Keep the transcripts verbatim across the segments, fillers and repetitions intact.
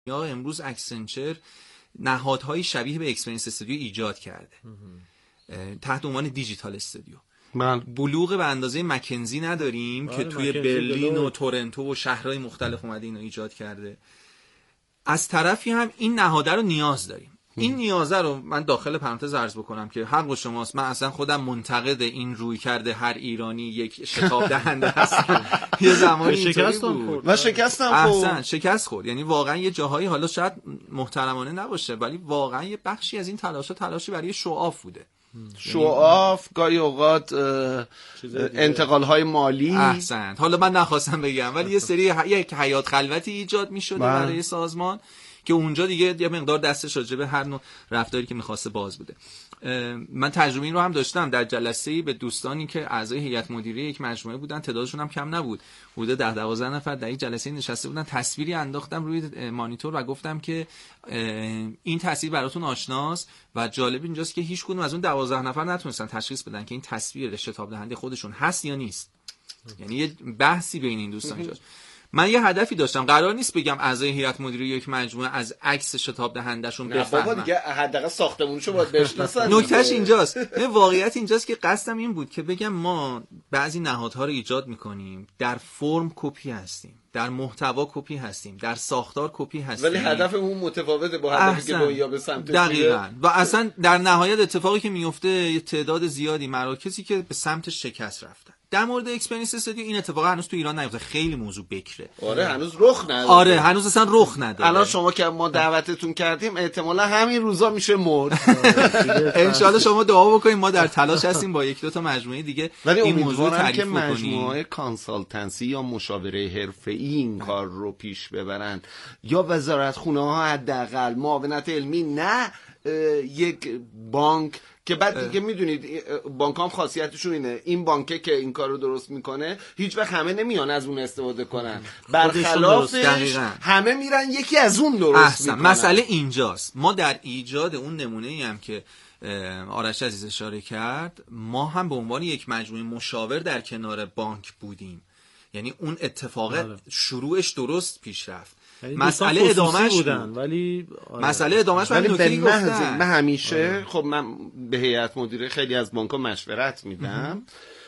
یا امروز اکسنچر نهادهای شبیه به اکسپریانس استودیو ایجاد کرده تحت عنوان دیجیتال استودیو. من بلوغ به اندازه مکنزی نداریم که توی برلین و تورنتو و شهرهای مختلف اومده اینو ایجاد کرده. از طرفی هم این نهاده رو نیاز داریم. این نیازه رو من داخل پرانتز عرض بکنم که حق شماست، من اصلا خودم منتقد این روی کرده هر ایرانی یک شتاب دهنده هستم. یه زمانی شکستم بود و شکستم خورد. احسن شکست خورد. یعنی واقعا یه جاهایی حالا شاید محترمانه نباشه ولی واقعا یه بخشی از این تلاشا تلاشی برای شوآف بوده. شوآف، گاهی اوقات انتقال های مالی. احسن. حالا من نخواستم بگم ولی یه سری یک حیات خلوتی ایجاد می‌شده برای سازمان که اونجا دیگه یه مقدار دستش راجع به هر نوع رفتاری که می‌خواسته باز بوده. من تجربه این رو هم داشتم در جلسه‌ای به دوستانی که اعضای هیئت مدیره یک مجموعه بودن، تعدادشون هم کم نبود، حدود ده دوازده نفر در یک جلسه نشسته بودن. تصویری انداختم روی مانیتور و گفتم که این تصویر براتون آشناست و جالب اینجاست که هیچ کدوم از اون دوازده نفر نتونستن تشخیص بدن که این تصویر شتاب دهنده خودشون هست یا نیست. یعنی یه بحثی بین این دوستان اینجاست. من یه هدفی داشتم، قرار نیست بگم اعضای هیئت مدیره یک مجموعه از عکس شتاب دهندهشون بفهمن. بابا دیگه حداقل ساختمونشو باید بشناسن. نکتهش اینجاست. نه واقعیت اینجاست که قصدم این بود که بگم ما بعضی نهادها رو ایجاد می‌کنیم، در فرم کپی هستیم، در محتوا کپی هستیم، در ساختار کپی هستیم، ولی هدفمون متفاوته با هدفی که دنیا به سمت دقیقاً. و اصلا در نهایت اتفاقی که میفته یه تعداد زیادی مراکزی که به سمت شکست رفتن. در مورد اکسپریانس استودیو این اتفاق هنوز تو ایران نیفته، خیلی موضوع بکره. آره هنوز رخ نداره. آره هنوز اصلا رخ نداره. الان شما که ما دعوتتون کردیم احتمالاً همین روزا میشه مرد. ان شاءالله شما دعا بکنید، ما در تلاش هستیم با یک دو تا مجموعه دیگه این موضوع تعریف کنیم. مجموعه کانسالتنسی یا مشاوره حرفه‌ای این کار رو پیش ببرن یا وزارتخونه ها حداقل معاونت علمی، نه یک بانک که بعد دیگه میدونید بانک هم خاصیتشون اینه، این بانکه که این کار رو درست میکنه هیچ وقت همه نمیان از اون استفاده کنن، برخلافش همه میرن یکی از اون درست میکنن. مسئله اینجاست. ما در ایجاد اون نمونه‌ای هم که آرش عزیز اشاره کرد، ما هم به عنوان یک مجموعه مشاور در کنار بانک بودیم. یعنی اون اتفاق شروعش درست پیش رفت. مسئله ادامهش بودن ولی آره. مسئله ادامهش ولی به محض من همیشه آره. خب من به هیئت مدیره خیلی از بانک‌ها مشورت میدم.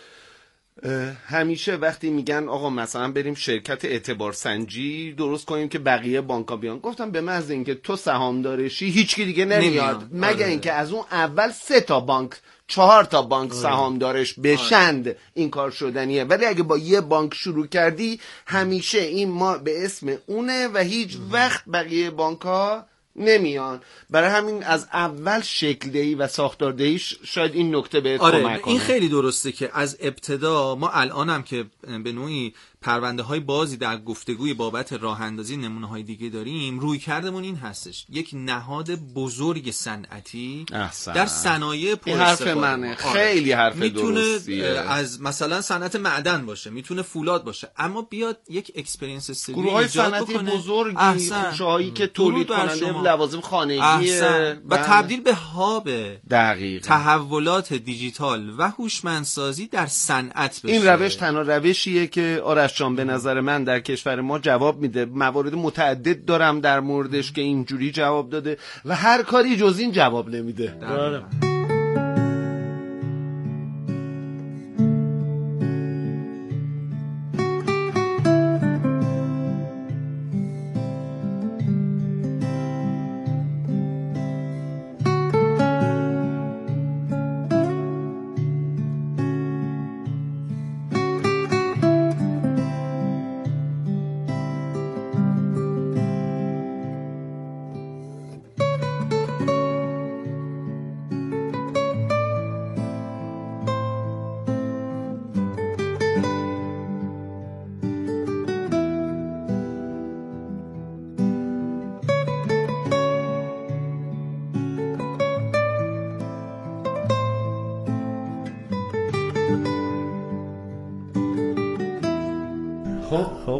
همیشه وقتی میگن آقا مثلا بریم شرکت اعتبار سنجی درست کنیم که بقیه بانک‌ها بیان، گفتم به محض اینکه تو سهامدارشی هیچکی دیگه نمیاد، مگه آره. اینکه از اون اول سه تا بانک چهار تا بانک سهامدارش بشند آره. این کار شدنیه. ولی اگه با یه بانک شروع کردی همیشه این ما به اسم اونه و هیچ وقت بقیه بانک ها نمیان. برای همین از اول شکل دهی و ساختار دهیش شاید این نکته بهت آره کمک کنه. این خیلی درسته که از ابتدا ما الانم که به نوعی پرونده های بازی در گفتگوی بابت راه اندازی نمونه های دیگه داریم، روی کردمون این هستش یک نهاد بزرگ صنعتی احسن. در صنایع پر حرف منه خیلی حرف درستیه. میتونه از مثلا صنعت معدن باشه، میتونه فولاد باشه، اما بیاد یک اکسپریانس استودیو گروه های صنعتی بزرگی، خوشهایی که تولید کننده لوازم خانگی و تبدیل به هاب دقیقاً تحولات دیجیتال و هوشمندسازی در صنعت بشه. این روش تنها روشیه که آرش جان به نظر من در کشور ما جواب میده. موارد متعدد دارم در موردش که اینجوری جواب داده و هر کاری جز این جواب نمیده.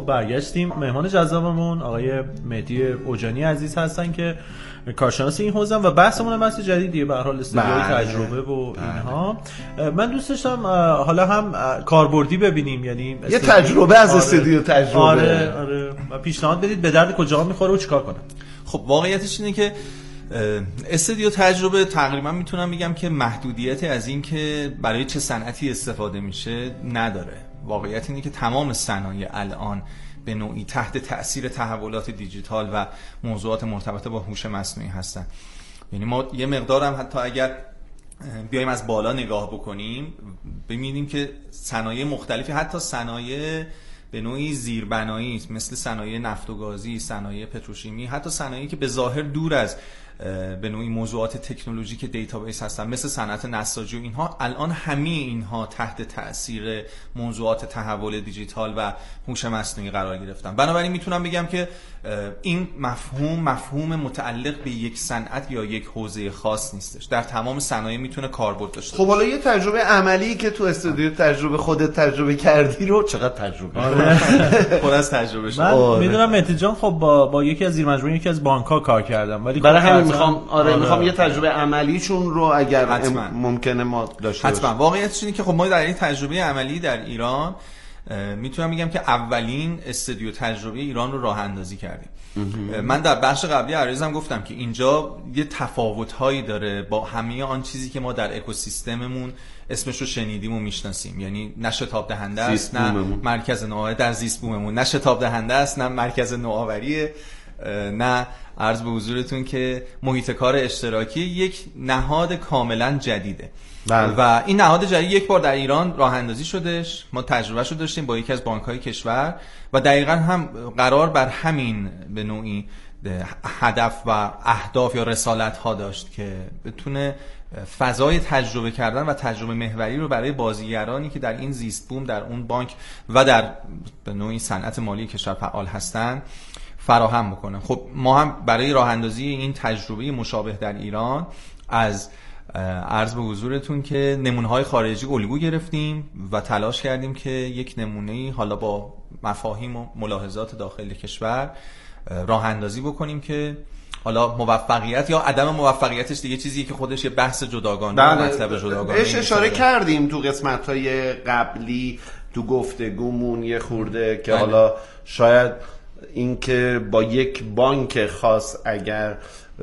خب برگشتیم. مهمان جذابمون آقای مهدی اوجانی عزیز هستن که کارشناس این حوزه و بحثمون هم بحث جدیدیه به هر حال استدیوی تجربه و اینها. من دوست داشتم حالا هم کاربردی ببینیم، یعنی یه تجربه از استدیو تجربه. آره آره و پیشنهاد بدید به درد کجا میخوره و چیکار کنم. خب واقعیتش اینه که استدیو تجربه تقریبا میتونم بگم که محدودیتی از این که برای چه صنعتی استفاده میشه نداره. واقعیت اینه که تمام صنایع الان به نوعی تحت تأثیر تحولات دیجیتال و موضوعات مرتبط با هوش مصنوعی هستن. یعنی ما یه مقدارم حتی اگر بیایم از بالا نگاه بکنیم ببینیم که صنایع مختلفی، حتی صنایع به نوعی زیربنایی مثل صنایع نفت و گازی، صنایع پتروشیمی، حتی صنایعی که به ظاهر دور از به نوعی موضوعات تکنولوژیک دیتابیس هستن مثل صنعت نساجی و اینها، الان همه اینها تحت تأثیر موضوعات تحول دیجیتال و هوش مصنوعی قرار گرفتن. بنابراین میتونم بگم که این مفهوم مفهوم متعلق به یک صنعت یا یک حوزه خاص نیستش، در تمام صنایع میتونه کاربرد داشته باشه. خب حالا یه تجربه عملی که تو استودیو تجربه خودت تجربه کردی رو چقدر تجربه پر از تجربه شد. من میدونم مهدی جان خب با با یکی از زیر مجموعه یکی از بانک‌ها کار کردم، ولی برای همین میخوام آره, آره میخوام یه تجربه عملیشون رو اگر حتما. ممکنه ما داشته باشیم. حتما. واقعیتش اینه که خب ما در این تجربه عملی در ایران میتونم بگم که اولین استودیو تجربه ایران رو راه اندازی کردیم. من در بخش قبلی عریضم گفتم که اینجا یه تفاوت‌هایی داره با همه آن چیزی که ما در اکوسیستممون اسمش رو شنیدیم و میشناسیم. یعنی نه شتاب دهنده است، نه مرکز نوآوری در زیست بوممون، نه شتاب دهنده است، نه مرکز نوآوری، نه عرض به حضورتون که محیط کار اشتراکی، یک نهاد کاملا جدیده. بله. و این نهاد جدید یک بار در ایران راه اندازی شدش، ما تجربهش رو داشتیم با یکی از بانک‌های کشور و دقیقاً هم قرار بر همین به نوعی هدف و اهداف یا رسالت‌ها داشت که بتونه فضای تجربه کردن و تجربه محوری رو برای بازیگرانی که در این زیست بوم در اون بانک و در به نوعی صنعت مالی کشور فعال هستن فراهم بکنه. خب ما هم برای راه اندازی این تجربه مشابه در ایران از عرض به حضورتون که نمونه‌های خارجی الگو گرفتیم و تلاش کردیم که یک نمونه‌ای حالا با مفاهیم و ملاحظات داخل کشور راه اندازی بکنیم که حالا موفقیت یا عدم موفقیتش دیگه چیزیه که خودش یه بحث جداگانه و مطلب جداگانه. بهش اشاره کردیم تو قسمت‌های قبلی تو گفتگومون یه خورده که بله. حالا شاید اینکه با یک بانک خاص اگر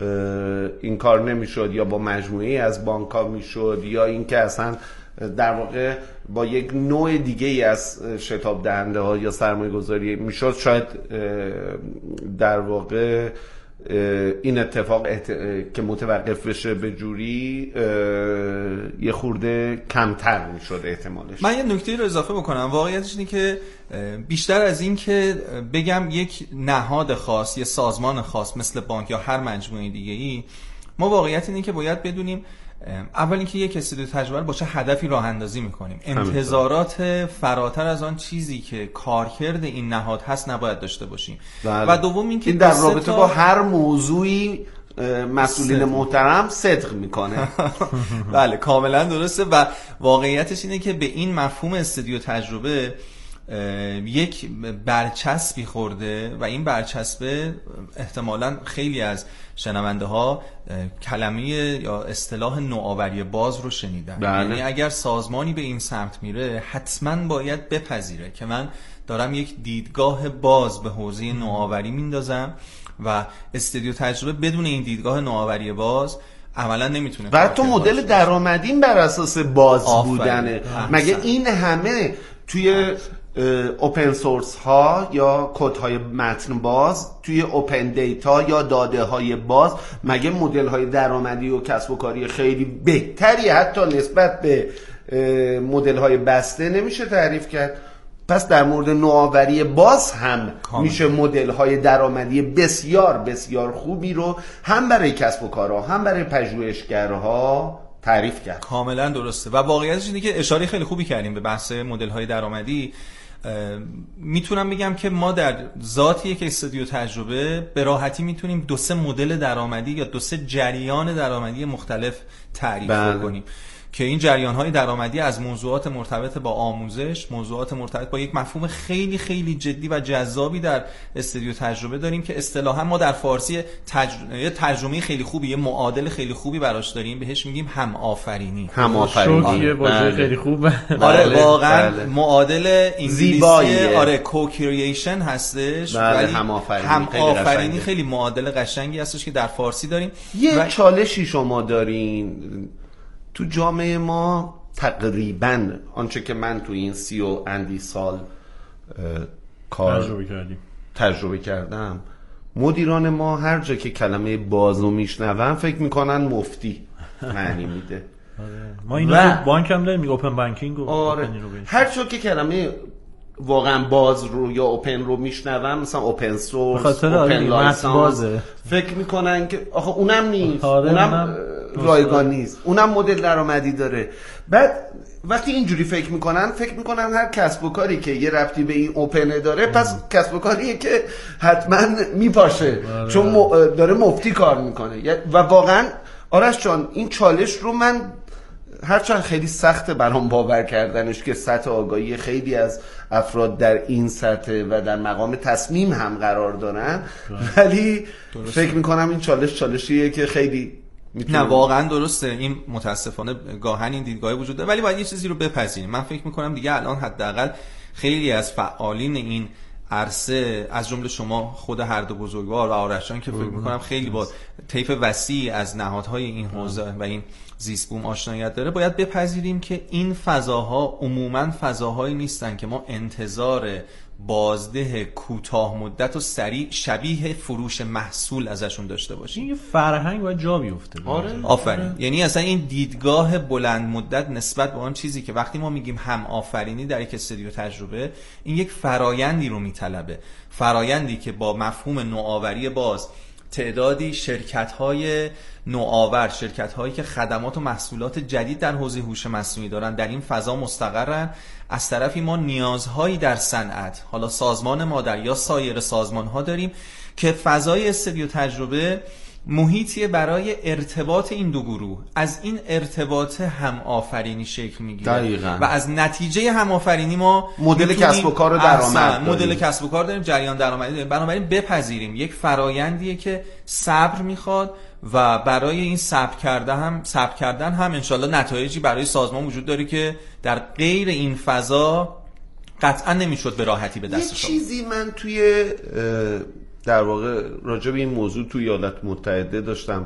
این کار نمیشد یا با مجموعه از بانک‌ها میشد یا اینکه اصلا در واقع با یک نوع دیگه ای از شتاب دهنده ها یا سرمایه گذاری میشد، شاید در واقع این اتفاق احت... که متوقف بشه به جوری یه خورده کمتر میشد احتمالش. من یه نکته رو اضافه بکنم. واقعیتش اینه که بیشتر از این که بگم یک نهاد خاص، یه سازمان خاص مثل بانک یا هر مجموعه دیگه ای، ما واقعیت اینه که باید بدونیم اول اینکه یک استودیو تجربه با چه هدفی راه اندازی میکنیم. انتظارات فراتر از آن چیزی که کارکرد این نهاد هست نباید داشته باشیم. بله. و دوم اینکه این در رابطه تا... با هر موضوعی مسئولین محترم صدق میکنه. بله کاملا درسته و واقعیتش اینه که به این مفهوم استودیو تجربه یک برچسبی خورده و این برچسبه احتمالاً خیلی از شنونده ها کلمه یا اصطلاح نوآوری باز رو شنیدن. بله. یعنی اگر سازمانی به این سمت میره حتما باید بپذیره که من دارم یک دیدگاه باز به حوزه نوآوری میندازم و استودیو تجربه بدون این دیدگاه نوآوری باز عملا نمیتونه. بعد تو مدل درآمدین بر اساس باز بودنه. مگه این همه توی اوپن سورس ها یا کد های متن باز، توی اوپن دیتا یا داده های باز، مگه مدل های درآمدی و کسب و کاری خیلی بهتری حتی نسبت به مدل های بسته نمیشه تعریف کرد؟ پس در مورد نوآوری باز هم کامل. میشه مدل های درآمدی بسیار بسیار خوبی رو هم برای کسب و کارها هم برای پژوهشگرها تعریف کرد. کاملا درسته و واقعیتش اینه که اشاره خیلی خوبی کردیم به بحث مدل های درآمدی. میتونم بگم که ما در ذات یک استودیو تجربه به راحتی میتونیم دو سه مدل درآمدی یا دو سه جریان درآمدی مختلف تعریف بله. کنیم که این جریان‌های درآمدی از موضوعات مرتبط با آموزش، موضوعات مرتبط با یک مفهوم خیلی خیلی جدی و جذابی در استودیو تجربه داریم که اصطلاحاً ما در فارسی ترجمه ترجمه خیلی خوبی، یه معادل خیلی خوبی براش داریم، بهش میگیم هم آفرینی. هم آفرینی یه واژه خیلی خوبه. آره واقعاً معادل انگلیسی آره کوکرییشن هستش، ولی هم آفرینی هم آفرینی خیلی معادل قشنگی هستش که در فارسی داریم. یه و... چالشی شما دارین تو جامعه ما تقریباً آنچه که من تو این سی و اندی سال کار تجربه کردیم تجربه کردم، مدیران ما هر جا که کلمه بازو میشنون فکر میکنن مفتی معنی میده. ما اینو تو بانک هم داریم، اوپن بانکینگ و آره. هر جا که کلمه واقعا باز رو یا اوپن رو میشنون، مثلا اوپن سورس، اوپن لایسنس، فکر میکنن که آخه اونم نیست، آره اونم, اونم رایگان نیست، اونم مدل درآمدی داره. بعد وقتی اینجوری فکر میکنن فکر میکنن هر کسب و کاری که یه ربطی به این اوپن داره پس کسب و کاریه که حتما میپاشه چون داره مفتی کار میکنه. و واقعا آرش جان این چالش رو من هرچند خیلی سخته برام باور کردنش که سطح آگاهی خیلی از افراد در این سطح و در مقام تصمیم هم قرار دارن، ولی فکر میکنم این چالش چالشیه که خیلی نه واقعا درسته. این متاسفانه گاهن این دیدگاهی وجود داره، ولی باید یه چیزی رو بپذیریم. من فکر میکنم دیگه الان حداقل خیلی از فعالین این عرصه از جمله شما خود هر دو بزرگوار و آرشان که فکر میکنم خیلی با طیف وسیع از نهادهای این حوزه و این زیست بوم آشنایت داره، باید بپذیریم که این فضاها عموما فضاهایی نیستن که ما انتظار بازده کوتاه مدت و سریع شبیه فروش محصول ازشون داشته باشیم. این فرهنگ باید جا بیفته. آره آفرین. آره. یعنی اصلا این دیدگاه بلند مدت نسبت به آن چیزی که وقتی ما میگیم هم آفرینی در یک استودیو تجربه، این یک فرایندی رو میطلبه، فرایندی که با مفهوم نوآوری باز تعدادی شرکت‌های نوآور، شرکت‌هایی که خدمات و محصولات جدید در حوزه هوش مصنوعی دارن در این فضا مستقرن. از طرفی ما نیازهایی در صنعت، حالا سازمان مادر یا سایر سازمان‌ها داریم که فضای استودیو تجربه محیطی برای ارتباط این دو گروه. از این ارتباط هم آفرینی شکل میگیره دقیقاً. و از نتیجه هم آفرینی ما مدل کسب و کار و درآمد مدل کسب و کار داریم، جریان درآمدی داریم. بنابراین بپذیریم یک فرایندیه که صبر میخواد و برای این صبر کرده هم صبر کردن هم انشالله نتایجی برای سازمان وجود داره که در غیر این فضا قطعا نمیشد به راحتی به دستش آورد. یه چیزی من توی در واقع راجع به این موضوع توی ایالات متحده داشتم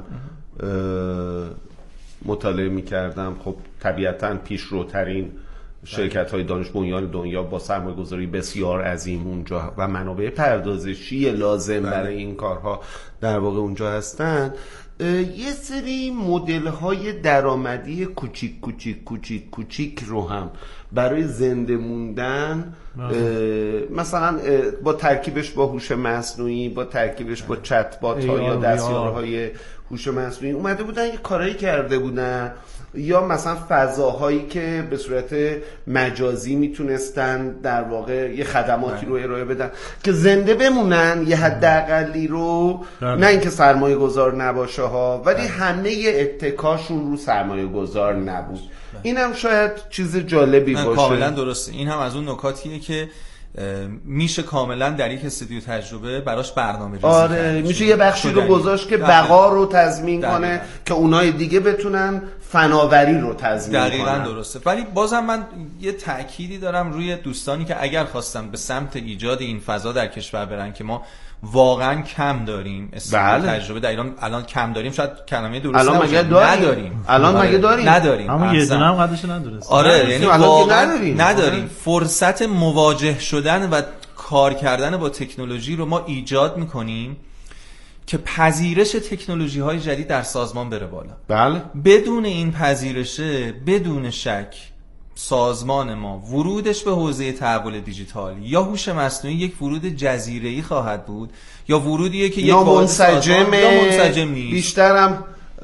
مطالعه می‌کردم. خب طبیعتاً پیشروترین شرکت‌های دانش بنیان دنیا با سرمایه‌گذاری بسیار عظیم اونجا و منابع پردازشی لازم بله. برای این کارها در واقع اونجا هستن. یه سری مدل‌های درآمدی کوچیک کوچیک کوچیک کوچیک رو هم برای زنده موندن مثلا با ترکیبش با هوش مصنوعی، با ترکیبش با چت بات ها یا دستیارهای هوش مصنوعی اومده بودن یه کارایی کرده بودن، یا مثلا فضاهایی که به صورت مجازی میتونستن در واقع یه خدماتی رو ارائه بدن که زنده بمونن، یه حداقلی رو، نه اینکه سرمایه گذار نباشه ها، ولی همه اتکاشون رو سرمایه گذار نبود. اینم شاید چیز جالبی باشه. کاملا درسته. این هم از اون نکاتیه که میشه کاملا در یک استودیو تجربه براش برنامه‌ریزی آره کرد. میشه یه بخشی رو گذاشت که بقا رو تضمین دقیقا. کنه که اونای دیگه بتونن فناوری رو تضمین کنن. دقیقاً درسته. ولی بازم من یه تأکیدی دارم روی دوستانی که اگر خواستن به سمت ایجاد این فضا در کشور برن که ما واقعا کم داریم استودیو بله. تجربه در ایران الان کم داریم، شاید کلمه درست الان مگه داریم نداریم الان مگه داریم نداریم اما یه دونه هم قدش نداریم. آره یعنی واقعا نداریم. نداریم فرصت مواجه شدن و کار کردن با تکنولوژی رو ما ایجاد میکنیم که پذیرش تکنولوژی های جدید در سازمان بره بالا. بله. بدون این پذیرشه بدون شک سازمان ما ورودش به حوزه تحول دیجیتال یا هوش مصنوعی یک ورود جزیره‌ای خواهد بود یا ورودیه که یک منسجم منسجم نیست، بیشترم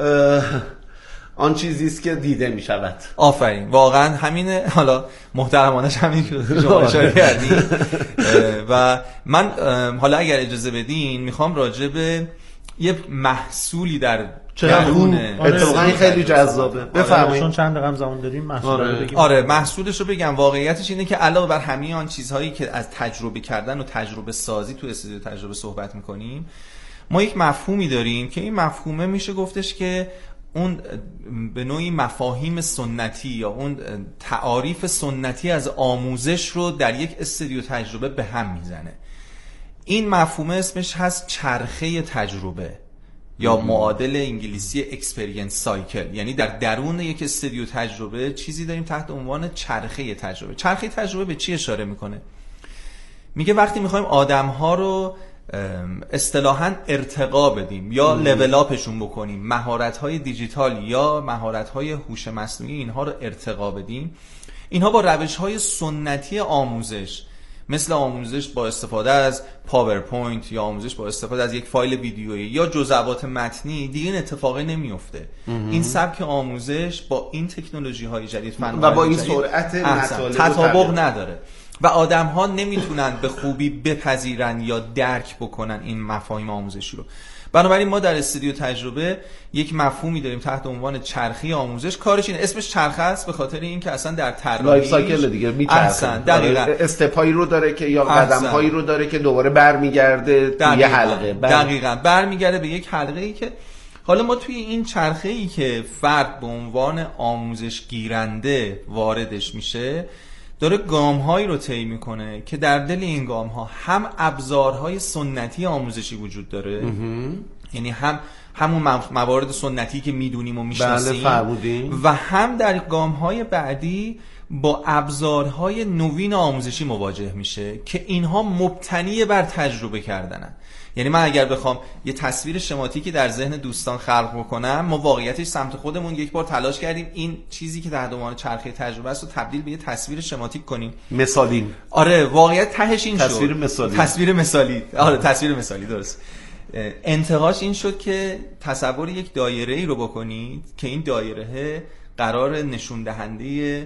آن چیزی است که دیده می شود. آفرین. واقعا همینه. حالا محترمانش همین که شما اشاره کردین و من حالا اگر اجازه بدین میخوام راجع به یه محصولی در درون اتفاقا خیلی جذابه. بفرمایید. چون چند رقم زمان داریم محصول رو بگیم. آره محصولش رو بگم. واقعیتش اینه که علاوه بر همه آن چیزهایی که از تجربه کردن و تجربه سازی تو استودیو تجربه صحبت می‌کنیم، ما یک مفهومی داریم که این مفهومه میشه گفتش که اون به نوعی مفاهیم سنتی یا اون تعاریف سنتی از آموزش رو در یک استودیو تجربه به هم میزنه. این مفهوم اسمش هست چرخه تجربه یا معادل انگلیسی اکسپریانس سایکل. یعنی در درون یک استودیو تجربه چیزی داریم تحت عنوان چرخه تجربه. چرخه تجربه به چی اشاره میکنه؟ میگه وقتی میخوایم آدم‌ها رو اصطلاحاً ارتقا بدیم یا لول اپشون بکنیم، مهارت‌های دیجیتال یا مهارت‌های هوش مصنوعی اینها رو ارتقا بدیم، اینها با روش‌های سنتی آموزش مثل آموزش با استفاده از پاورپوینت یا آموزش با استفاده از یک فایل ویدیویی یا جزئیات متنی دیگه این اتفاقی نمیفته. این سبک آموزش با این تکنولوژی‌های جدید و با این سرعت مطالب تطابق نداره و آدم‌ها نمیتونن به خوبی بپذیرن یا درک بکنن این مفاهیم آموزشی رو. بنابراین ما در استودیو تجربه یک مفهومی داریم تحت عنوان چرخه آموزش. کارش اینه، اسمش چرخه است به خاطر اینکه اصلا در طراحی لایف سایکل دیگه میچرخه، استپایی رو داره که یا قدم‌هایی رو داره که دوباره برمیگرده به یه حلقه. دقیقاً برمیگرده به یک حلقه‌ای که حالا ما توی این چرخه‌ای که فرد به عنوان آموزش گیرنده واردش میشه داره گام‌هایی رو طی میکنه که در دل این گام‌ها هم ابزارهای سنتی آموزشی وجود داره، یعنی هم همون موارد سنتی که میدونیم و میشناسیم، بله و هم در گام‌های بعدی با ابزارهای نوین آموزشی مواجه میشه که اینها مبتنی بر تجربه کردنن. یعنی من اگر بخوام یه تصویر شماتیکی در ذهن دوستان خلق بکنم، ما واقعیتش سمت خودمون یک بار تلاش کردیم این چیزی که تحت عنوان چرخه تجربه است رو تبدیل به یه تصویر شماتیک کنیم مثالی. آره واقعیت تهش این تصویر شد مثالی. تصویر مثالی آره تصویر مثالی درست. انتهاش این شد که تصور یک دایره‌ای رو بکنید که این دایره قرار نشون دهنده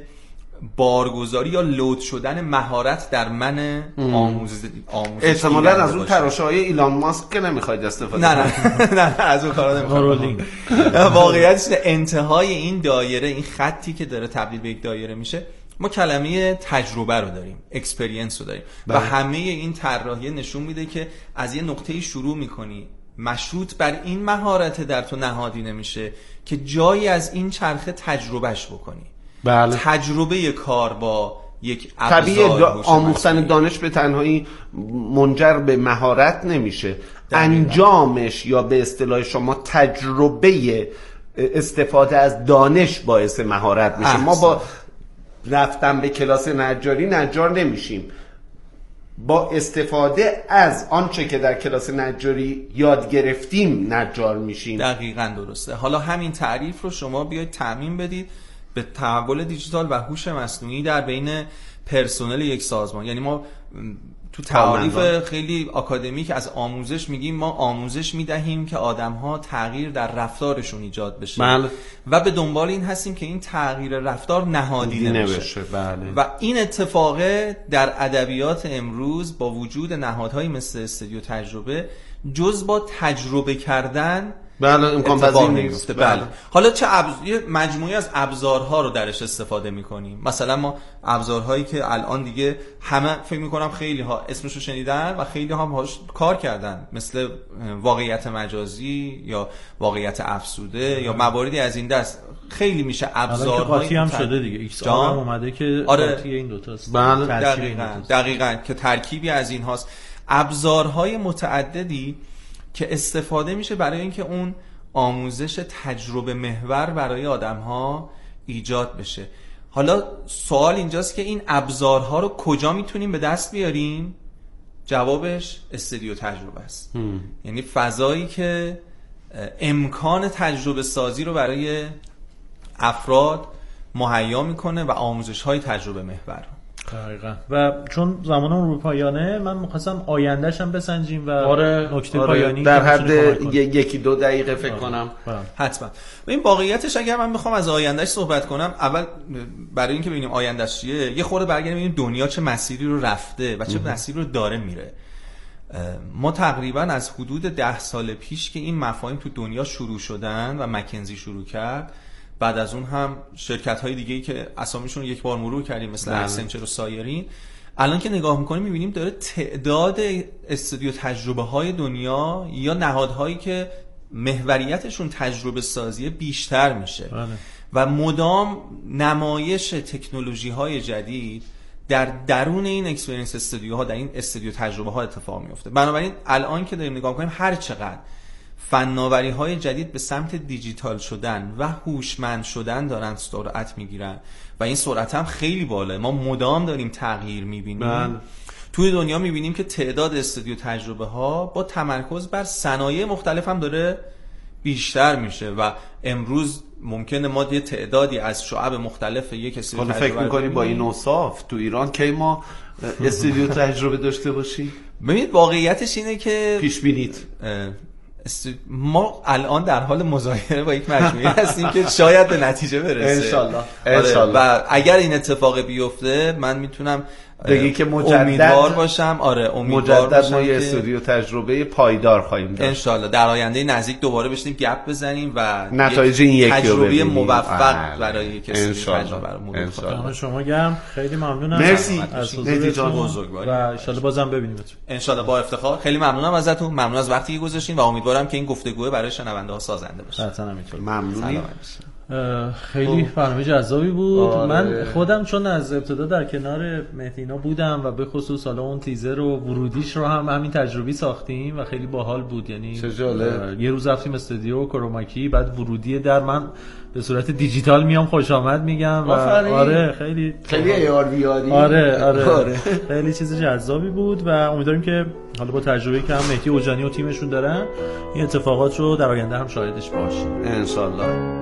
بارگذاری یا لود شدن مهارت در من آموز آموزش. احتمالاً از اون تراشه‌های ایلان ماسک که نمیخواید استفاده نه نه نه از اون کارا نمیخوام. واقعیتش انتهای این دایره، این خطی که داره تبدیل به یک دایره میشه، ما کلمه تجربه رو داریم، اکسپریانس رو داریم و همه این طراحی نشون میده که از یه نقطه‌ای شروع میکنی مشروط بر این مهارت در تو نهادی نمیشه که جایی از این چرخه تجربهش بکنی. بله. تجربه کار با یک ابزار طبیعی دا آموختن دانش به تنهایی منجر به مهارت نمیشه. انجامش یا به اصطلاح شما تجربه استفاده از دانش باعث مهارت میشه. ما با رفتن به کلاس نجاری نجار نمیشیم، با استفاده از آنچه که در کلاس نجاری یاد گرفتیم نجار میشیم. دقیقاً درسته. حالا همین تعریف رو شما بیاید تعمیم بدید به تحول دیجیتال و هوش مصنوعی در بین پرسنل یک سازمان. یعنی ما تو تعریف خیلی آکادمیک از آموزش میگیم ما آموزش میدهیم که آدم‌ها تغییر در رفتارشون ایجاد بشه. بله. و به دنبال این هستیم که این تغییر رفتار نهادی نباشه. بله. و این اتفاق در ادبیات امروز با وجود نهادهایی مثل استودیو تجربه جز با تجربه کردن بله امکان پذیر نیست. بله. بله. حالا چه ابز... یه مجموعی از ابزارها رو درش استفاده می‌کنیم. مثلا ما ابزارهایی که الان دیگه همه فکر می‌کنم خیلی ها اسمشو شنیدن و خیلی ها باهاش کار کردن، مثل واقعیت مجازی یا واقعیت افزوده یا مواردی از این دست. خیلی میشه ابزارهایی قاطی هم شده دیگه. ایکس آر هم اومده که آره. قاطی این دو تاست. بله. دقیقاً دقیقاً که ترکیبی از این هاست. ابزارهای متعددی که استفاده میشه برای اینکه اون آموزش تجربه محور برای آدم‌ها ایجاد بشه. حالا سوال اینجاست که این ابزارها رو کجا میتونیم به دست بیاریم؟ جوابش استودیو تجربه است. هم. یعنی فضایی که امکان تجربه سازی رو برای افراد مهیا میکنه و آموزش‌های تجربه محور. دقیقاً. و چون زمانم رو پایانه، من می‌خواستم آینده‌ش هم بسنجیم و آره، نکته آره. پایانی در حد یکی دو دقیقه فکر آره. کنم آره. حتما. و این واقعیتش اگر من بخوام از آیندهش صحبت کنم، اول برای اینکه ببینیم آیندهش چیه، یه خورده برگردیم ببینیم دنیا چه مسیری رو رفته و چه مسیری رو داره میره. ما تقریبا از حدود ده سال پیش که این مفاهیم تو دنیا شروع شدن و مکنزی شروع کرد، بعد از اون هم شرکت های دیگه‌ای که اسامیشون یک بار مرور کردیم مثل اکسنچر و سایرین، الان که نگاه میکنیم میبینیم داره تعداد استودیو تجربه های دنیا یا نهادهایی که محوریتشون تجربه سازی بیشتر میشه بله. و مدام نمایش تکنولوژی های جدید در درون این اکسپریانس استودیوها، در این استودیو تجربه ها اتفاق میفته. بنابراین الان که داریم نگاه میکنیم هر چقدر فناوری های جدید به سمت دیجیتال شدن و هوشمند شدن دارن سرعت میگیرن و این سرعت هم خیلی بالاه، ما مدام داریم تغییر میبینیم من. توی دنیا میبینیم که تعداد استودیو تجربه ها با تمرکز بر صنایع مختلف هم داره بیشتر میشه و امروز ممکنه ما یه تعدادی از شعب مختلف یک استودیو تجربه فکر می‌کنی با این اوصاف تو ایران کی ما استودیو تجربه داشته باشیم؟ ببینید واقعیتش اینه که پیش بینید ما الان در حال مذاکره با یک مجموعه هستیم که شاید به نتیجه برسه انشالله آره. و اگر این اتفاق بیفته من میتونم بگی که مجدد امیدوار باشم آره امیدوار مجدد ما یه استودیو تجربه پایدار خواهیم داشت انشالله در آینده نزدیک دوباره بشینیم گپ بزنیم و نتایج این یکی تجربه موفق برای کسی تجربه رو مرور شما گرم خیلی ممنونم مرسی از مهدی جان بزرگواری و ان شاء الله بازم ببینیمتون ان شاء الله با افتخار. خیلی ممنونم ازتون، ممنون از وقتی که گذاشتین و امیدوارم که این گفتگو برای شنونده ها سازنده باشه. حتما همینطور. ممنونی. خیلی برنامه جذابی بود. آره. من خودم چون از ابتدا در کنار مهدینا بودم و به خصوص حالا اون تیزر و ورودیش رو هم همین تجربی ساختیم و خیلی باحال بود. یعنی یه روز رفتیم استودیو کروماکی، بعد ورودی در من به صورت دیجیتال میام خوش آمد میگم و آره خیلی خیلی ای آر وی آر آره آره, آره. خیلی چیز جذابی بود و امیدواریم که حالا با تجربه‌ای که هم مهدی اوجانی و تیمشون دارن این اتفاقات رو در آینده هم شاهدش باشیم ان شاء الله.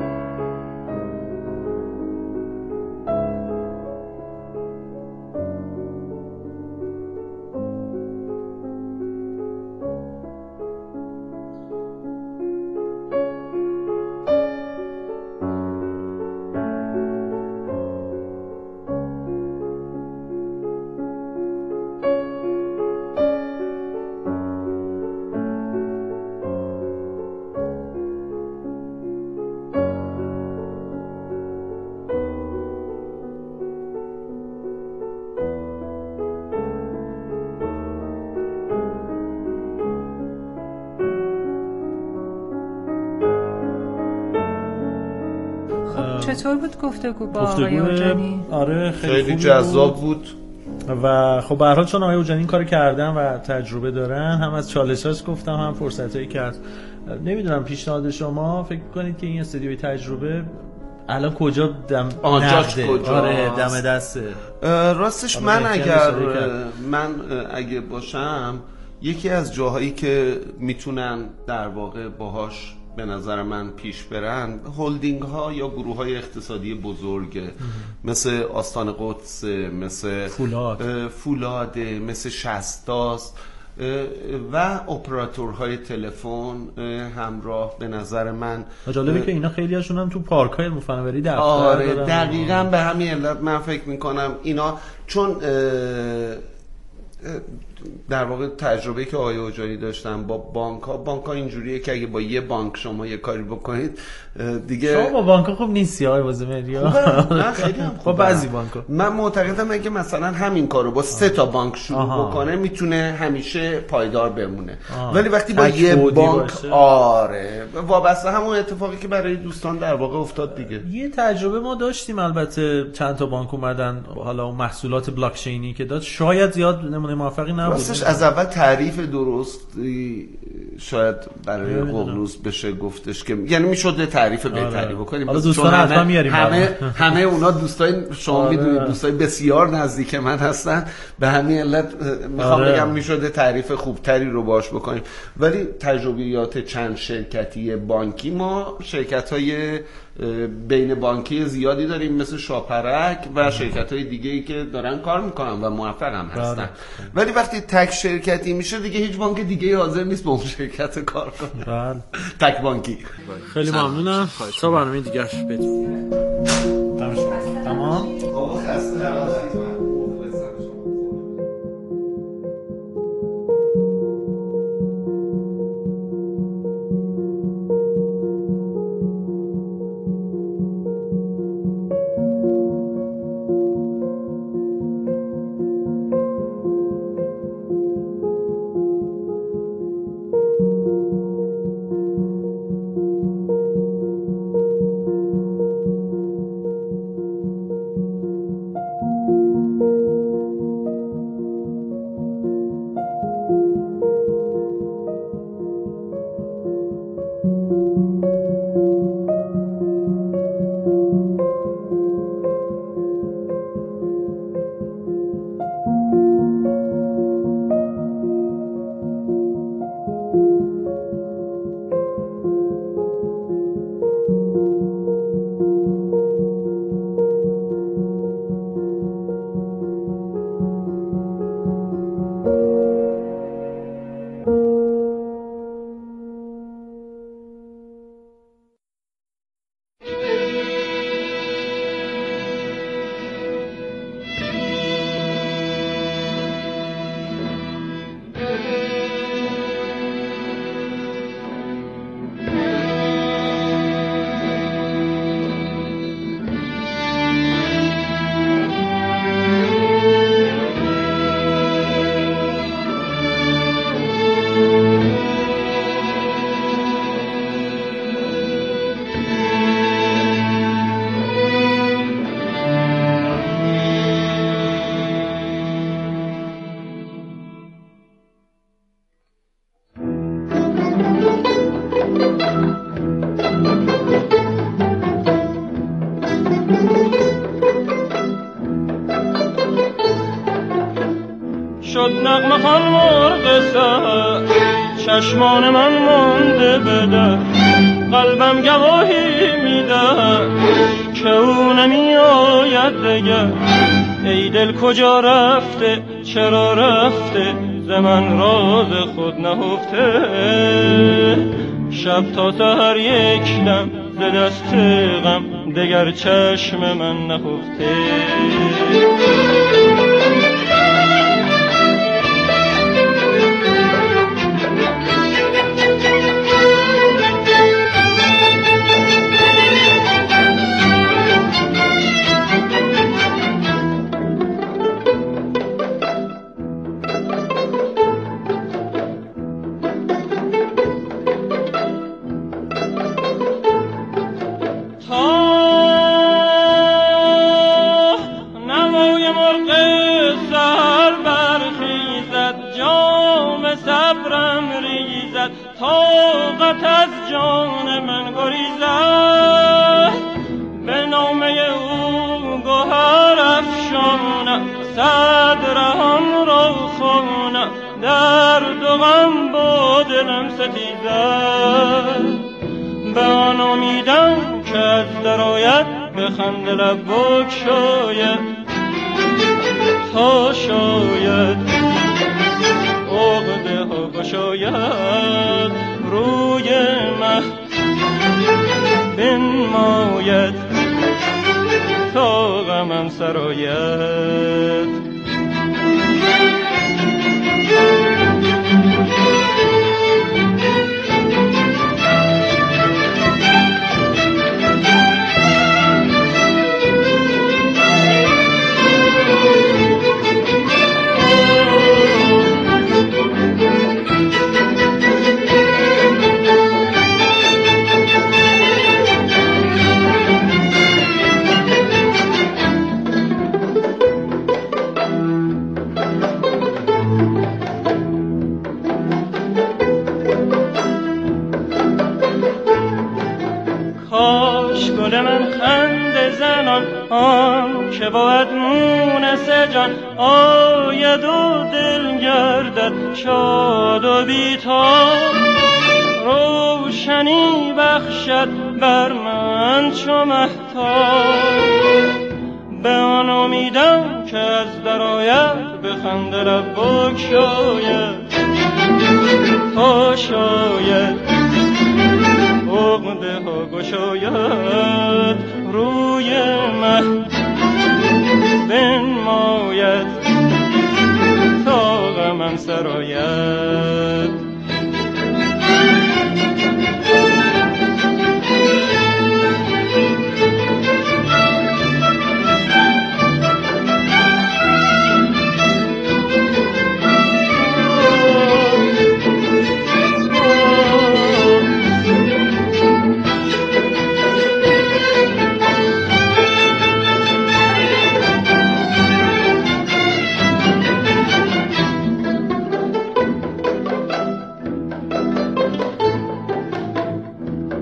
چطور بود گفتگو با آقای اوجانی؟ آره خیلی, خیلی جذاب بود. بود و خب به هر حال چون آقای اوجانی این کارو کردن و تجربه دارن، هم از چالشاش گفتم هم فرصتایی که هست. نمیدونم پیشنهاد شما فکر کنید که این استودیوی تجربه الان کجا دم نقده کجا آره دم دسته؟ راستش من اگر من اگه باشم یکی از جاهایی که میتونن در واقع باهاش به نظر من پیش برن هولدینگ ها یا گروه های اقتصادی بزرگه مثل آستان قدس، مثل فولاد فولاده، مثل شصتاست و اپراتورهای تلفن همراه. به نظر من جالبه که اینا خیلی هاشون هم تو پارک های فناوری دفتر آره دقیقاً به همین علت من فکر میکنم اینا چون در واقع تجربه که آقای اوجانی داشتن با بانک ها بانک ها اینجوریه که اگه با یه بانک شما یه کاری بکنید دیگه شما با بانک ها خوب نیستی آقای وازمری نه خیلی هم با بعضی بانک ها من معتقدم اگه مثلا همین کارو با سه تا بانک شروع آها. بکنه میتونه همیشه پایدار بمونه آها. ولی وقتی با یه بانک باشه. آره وابسته همون اتفاقی که برای دوستان در واقع افتاد دیگه. یه تجربه ما داشتیم البته چند تا بانک اومدن حالا اون محصولات بلاک چینی که داد شاید زیاد نمونه موفقی نبود. راستش از اول تعریف درستی شاید برای ققنوس بشه گفتش که یعنی میشد تعریف بهتری بکنیم. حالا دوستان حتما میاریم همه همه اونا دوستای شما میدونید دوستای بسیار نزدیک من هستن به همین علت میخوام آره. بگم میشد تعریف خوبتری رو باش بکنیم. ولی تجربیات چند شرکتی بانکی ما شرکت‌های بین بانکی زیادی داریم مثل شاپرک و شرکت‌های دیگه‌ای که دارن کار میکنن و موفق هم هستن. ولی وقتی تک شرکتی میشه دیگه هیچ بانک دیگه حاضر نیست با اون شرکت کار کنه. بله. تک بانکی. خیلی ممنونم. تا برنامه دیگه‌اش بدیم. تمام. آقا خسته نباشید. چشمان من مانده بده، قلبم گواهی میده که او نمی آید دگر. ای دل کجا رفته، چرا رفته، ز من راز خود نهفته. شب تا سحر یک دم ز دست غم، دگر چشم من نهفته. طاقت از جان من گریزد، به نامه او گوهر افشانم، صدرهم را خوانم، درد و غم با دلم ستیزد. به آن امیدم که از درآید، به خنده لب بگشاید، تا شاید عقده ها گشاید، روی مه بنماید، تا غمم سرآید. که باید مونس جان آید و دل گردد شاد و بیتاب، روشنی بخشد بر من چو مهتاب. به آن امیدم که از درآید، به خنده لب بگشاید، تا شاید عقده ها گشاید،